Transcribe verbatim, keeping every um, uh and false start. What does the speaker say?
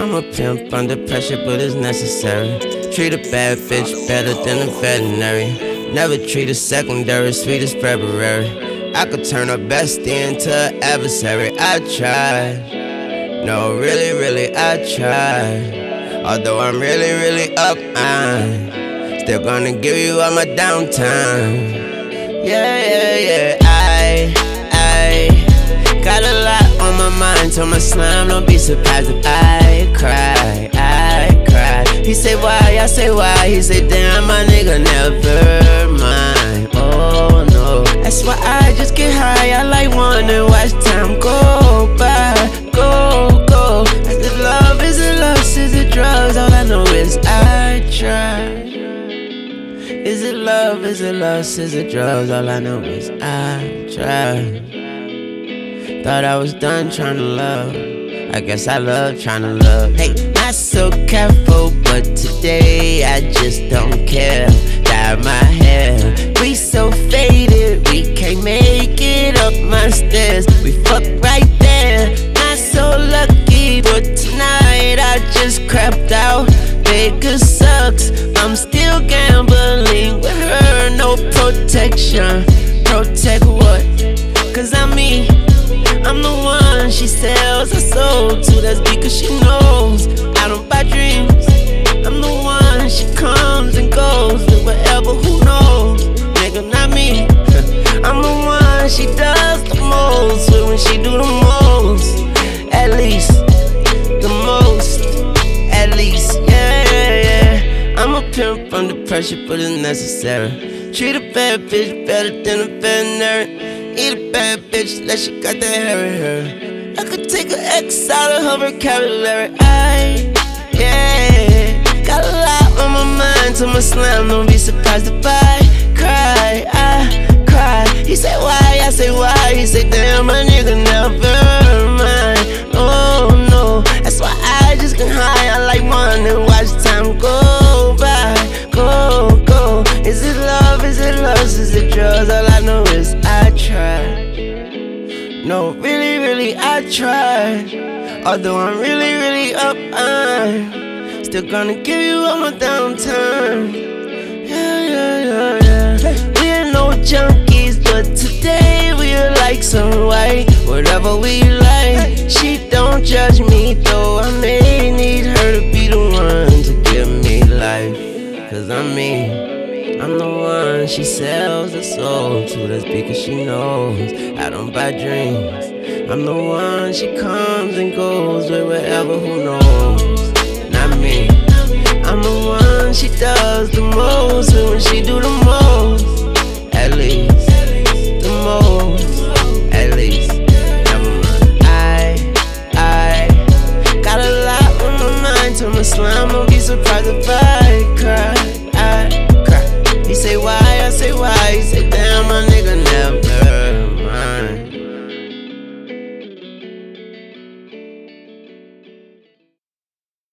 I'm a pimp under pressure, but it's necessary. Treat a bad bitch better than a veterinary. Never treat a secondary, sweet as February. I could turn a bestie into an adversary. I tried, no, really, really, I tried. Although I'm really, really up, I'm still gonna give you all my downtime. Yeah, yeah, yeah, I, I got a lot on my mind. Told my slime, don't be surprised if I cry, I cry. He say why, I say why. He say damn, my nigga, never mind. Oh no, that's why I just get high. I like one and watch time go by, go, go. Is it love, is it lust, is it drugs? All I know is I try. Is it love, is it lust, is it drugs? All I know is I try. Thought I was done trying to love, I guess I love trying to love. Hey, not so careful, but today I just don't care. Dye my hair, we so faded, we can't make it up my stairs. We fuck right there, not so lucky, but tonight I just crapped out. Vegas sucks, I'm still gambling with her, no protection. Protect what? Cause I'm me, I'm the one she sells her soul to. That's because she knows I don't buy dreams. I'm the one she comes and goes with whatever, who knows. Nigga, not me. I'm the one she does the most with when she do the most. At least, the most. At least, yeah, yeah, yeah. I'm a pimp under pressure, but it's necessary. Treat a bad bitch better than a veterinary. Eat a bad bitch, like she got that hair in her. I could take an X out of her vocabulary. I, yeah, got a lot on my mind. To my slime, don't be surprised if I cry, I cry. He say why, I say why. He say damn, my nigga, never mind. Oh no, that's why I just get high. I like one and watch time go by, go, go. Is it love, is it lust, is it drugs? All I know is I try. No, really, really, I try. Although I'm really, really up, I'm still gonna give you all my downtime. Yeah, yeah, yeah, yeah. We ain't no junkies, but today we are like some white. Whatever we like, she don't judge me, though I may need her to be the one to give me life. Cause I'm me, I'm the one she sells her soul to. That's because she knows I don't buy dreams. I'm the one she comes and goes with wherever, who knows. Not me, I'm the one she does the most